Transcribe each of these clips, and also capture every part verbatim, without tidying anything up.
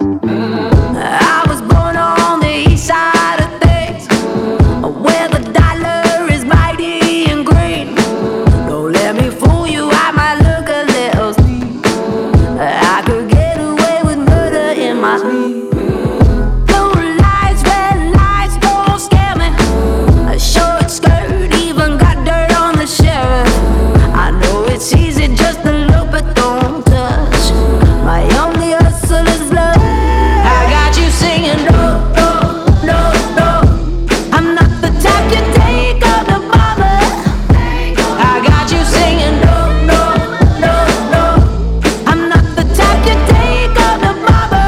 I was born on the east side of things, where the dollar is mighty and green. Don't let me fool you, I might look a little steep. I could get away with murder in my sleep. Blue lights, red lights, don't scare me. A short skirt even got dirt on the sheriff. I know it's easy just to look but don't touch. My only hustle is love. I got you singing no, no, no, no. I'm not the type you take up the mama. I got you singing no, no, no, no. I'm not the type you take up the mama.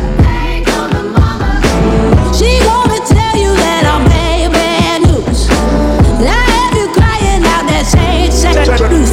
She gonna tell you that I'm bad, bad news. I have you crying out that same, same news.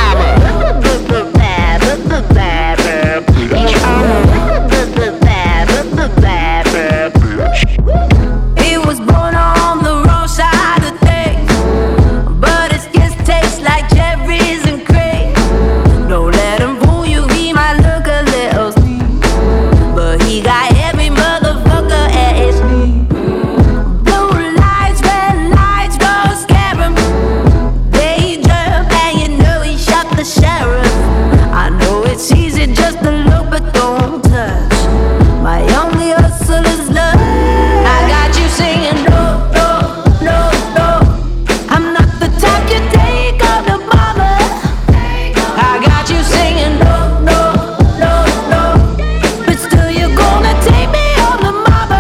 He was born on the wrong side of things, but his kids taste like cherries and cream. Don't let him fool you, he might look a little steep, but he got every motherfucker at his feet. Blue lights, red lights, don't scare him. They jump and you know he shot the sheriff. I know it's easy just to look but don't touch. My only hustle is love. I got you singing no, no, no, no. I'm not the type you take up the mama. I got you singing no, no, no, no. But still you're gonna take me on the mama.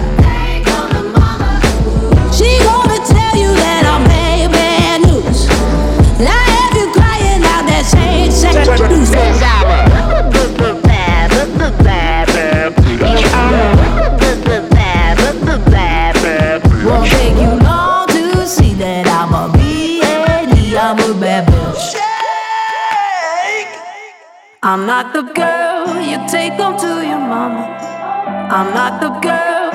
She gonna tell you that I'm bad, bad news. I have you crying out that same, same news. Won't take you long to see that I'm a B A D, I'm a bad bitch. I'm not the girl you take home to your mama. I'm not the girl.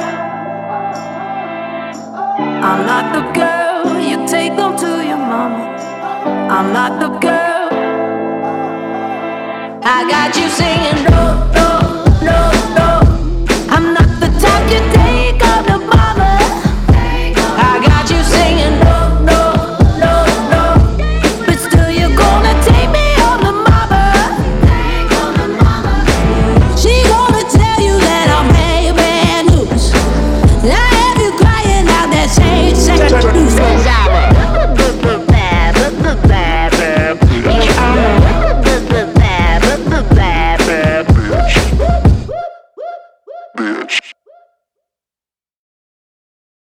I'm not the girl you take home to your mama. I'm not the girl. I got you singing no, no.